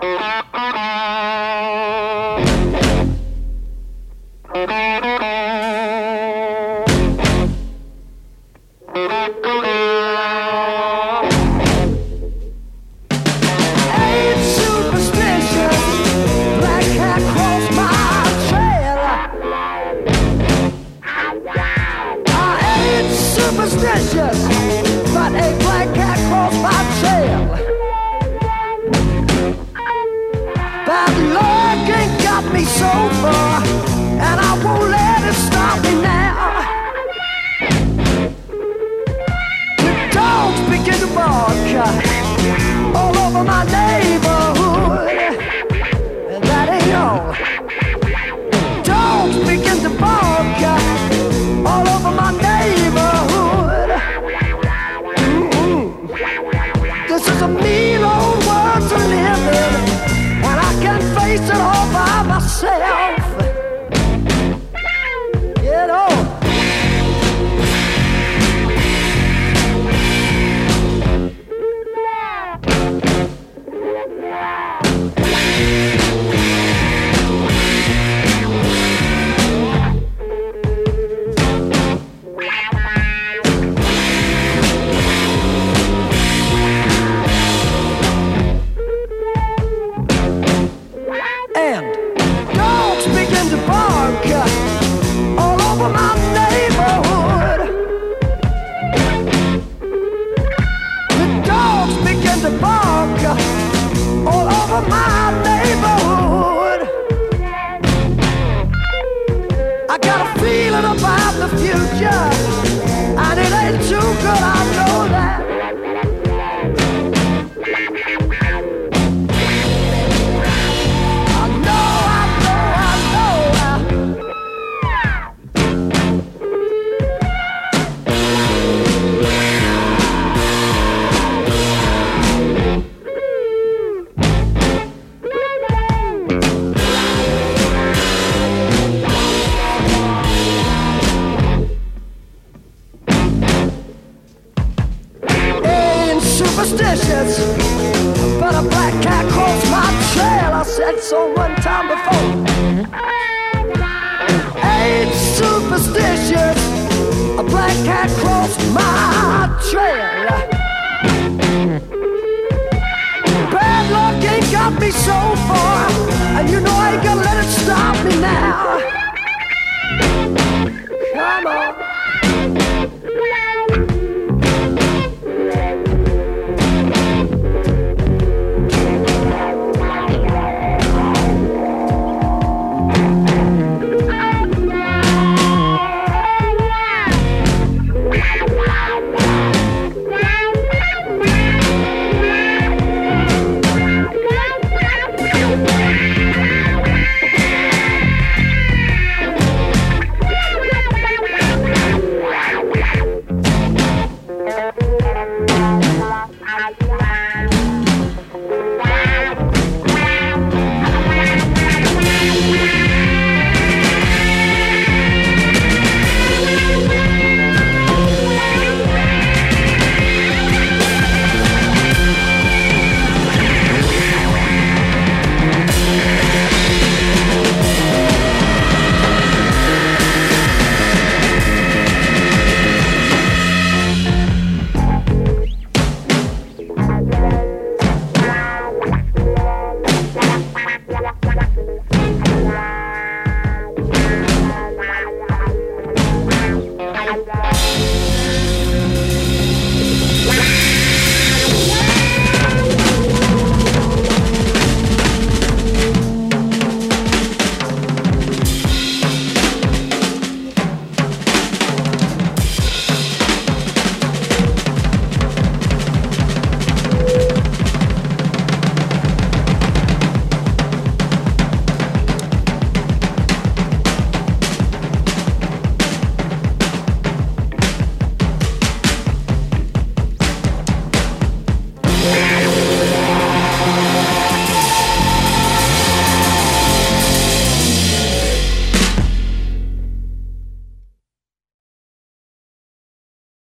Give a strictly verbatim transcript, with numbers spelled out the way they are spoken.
But a black cat crossed my trail. Bad luck ain't got me so far, and I won't let it stop me now. The dogs begin to bark all over my neighborhood, and that ain't all. Dogs begin to bark all over my neighborhood. This is a mean old world to live in, and I can't face it all by myself. You know. About the future, and it ain't too good, I know that. I know, I know, I know. Superstitious, but a black cat crossed my trail. I said so one time before. Ain't superstitious, a black cat crossed my trail. Bad luck ain't got me so far, and you know I ain't gonna let it stop me now. Come on.